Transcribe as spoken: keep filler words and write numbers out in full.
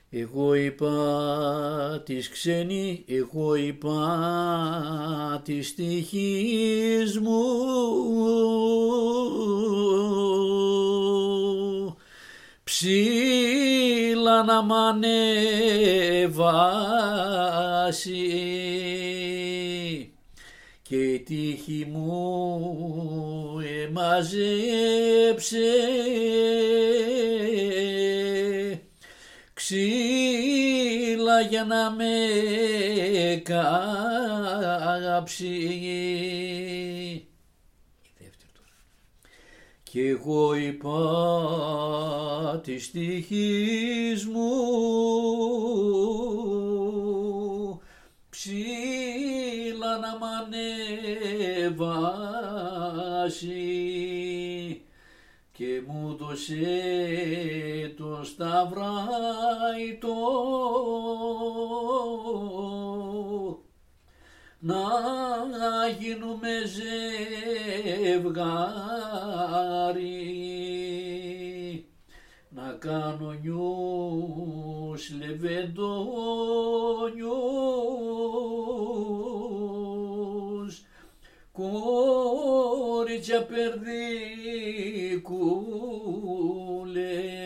Εγώ είπα της ξένη, εγώ είπα της τύχης μου, ψήλα να μ' ανεβάσει και η τύχη μου εμαζέψε ξύλα για να με κάψει. Κι εγώ είπα της τύχης μου, ψήλα να μ' ανεβάσει και μου δώσε το σταυράιτο να γίνουμε ζευγάρι, να κάνω νιούς λεβεντόνιους, κορίτσια περδίκουλες.